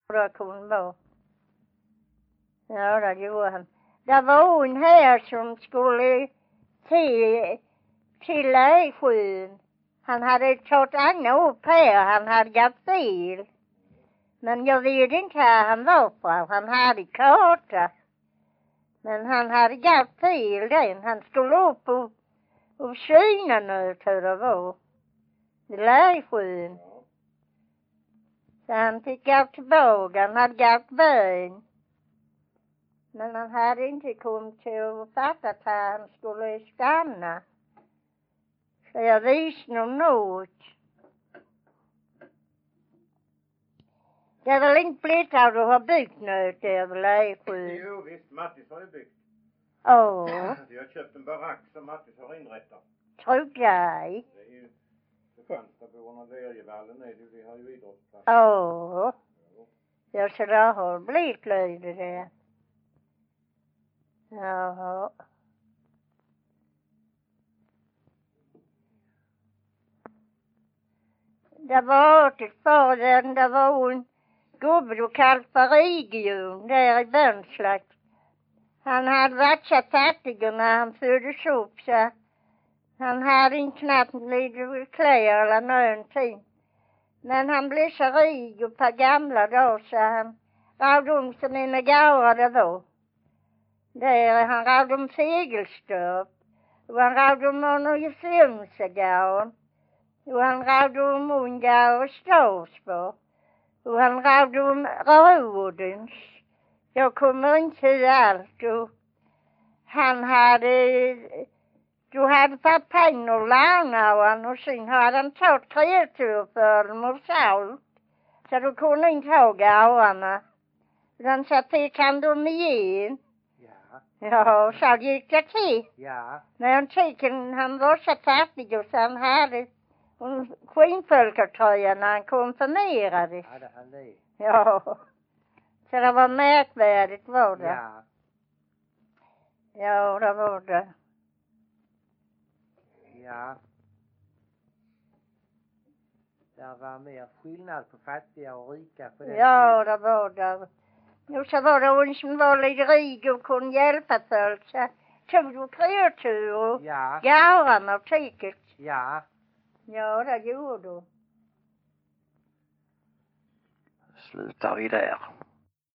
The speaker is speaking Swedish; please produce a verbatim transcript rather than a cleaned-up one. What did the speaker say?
Det kunde vara. Ja, det gjorde han. Det var en här som skulle till, till Läsjön. Han hade tagit Anna upp här. Han hade gått fel. Men jag vet inte här han var på. Han hade karta. Men han hade gått fel den. Han skulle upp och, och syna nu hur det var. I Läsjön. Så han fick gå tillbaka. Han hade gått ben. Men han hade inte kommit till att fatta att han skulle stanna. Så jag visade honom något. Det är väl inte blivit att du har byggt något över Läsjön? Jo visst, Mattis har ju byggt. Åh. Oh. Jag har köpt en barack som Mattis har inrättat. Trodde jag. Det är ju Kristianstadborna, Lärjevallen är det, vi har ju idrottsplats. Åh. Ja, så där har blivit löjde det. Jaha. Det var ett par den, det var en gubbe du kallt för Region där i Bönslagt. Han hade varit så fattig när han föddes upp så han hade inte knappt lite kläder eller någonting. Men han blev så rik och på gamla dagar så han rådde om som mina gårdar det var. Där han rådde om Fegelstorp och han rådde om Arnöjefjämsegården. Och han rådde om Unga och Stadsborg. Och han rådde om Rådens. Jag kommer inte ihåg allt. Och han hade... Du hade fått pengar och lärna och sen hade han tagit kreatur för dem och salt. Så du kunde inte ha gårdarna. Den sa till kan de igen. Ja. Ja, så gick det till. Ja. Men tycken han var så fattig och så han hade en skinnfolkartröja när han konfirmerades. Hade han det? Ja. Så det var märkvärdigt var det. Ja. Ja, det var det. Ja. Det var mer skillnad på fattiga och rika på den Ja, tiden. det var det. Och så var det hon som var lite rik och kunde hjälpa folk. Så tog du kreatur och Ja. gårdarna och tycket. Ja. Ja, det gjorde du. Slutar vi där.